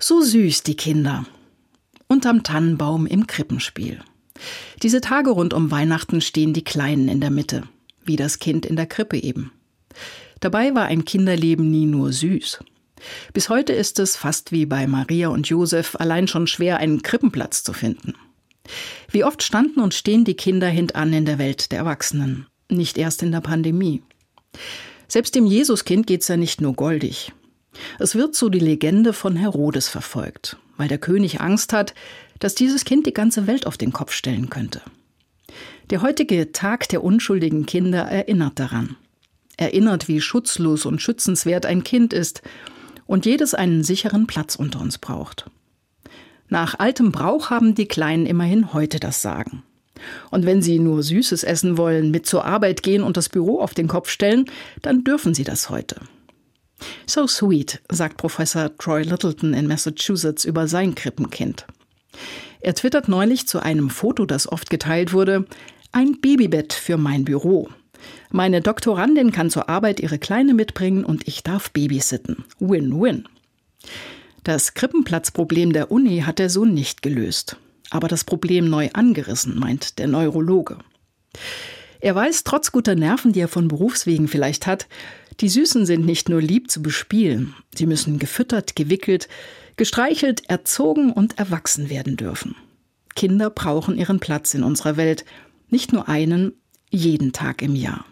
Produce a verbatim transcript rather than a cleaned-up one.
So süß, die Kinder. Unterm Tannenbaum im Krippenspiel. Diese Tage rund um Weihnachten stehen die Kleinen in der Mitte, wie das Kind in der Krippe eben. Dabei war ein Kinderleben nie nur süß. Bis heute ist es, fast wie bei Maria und Josef, allein schon schwer, einen Krippenplatz zu finden. Wie oft standen und stehen die Kinder hintan in der Welt der Erwachsenen, nicht erst in der Pandemie. Selbst dem Jesuskind geht's ja nicht nur goldig. Es wird so die Legende von Herodes verfolgt, weil der König Angst hat, dass dieses Kind die ganze Welt auf den Kopf stellen könnte. Der heutige Tag der unschuldigen Kinder erinnert daran. Erinnert, wie schutzlos und schützenswert ein Kind ist und jedes einen sicheren Platz unter uns braucht. Nach altem Brauch haben die Kleinen immerhin heute das Sagen. Und wenn sie nur Süßes essen wollen, mit zur Arbeit gehen und das Büro auf den Kopf stellen, dann dürfen sie das heute. So sweet, sagt Professor Troy Littleton in Massachusetts über sein Krippenkind. Er twittert neulich zu einem Foto, das oft geteilt wurde: Ein Babybett für mein Büro. Meine Doktorandin kann zur Arbeit ihre Kleine mitbringen und ich darf babysitten. Win-win. Das Krippenplatzproblem der Uni hat der Sohn nicht gelöst, aber das Problem neu angerissen, meint der Neurologe. Er weiß, trotz guter Nerven, die er von Berufswegen vielleicht hat, die Süßen sind nicht nur lieb zu bespielen. Sie müssen gefüttert, gewickelt, gestreichelt, erzogen und erwachsen werden dürfen. Kinder brauchen ihren Platz in unserer Welt, nicht nur einen, jeden Tag im Jahr.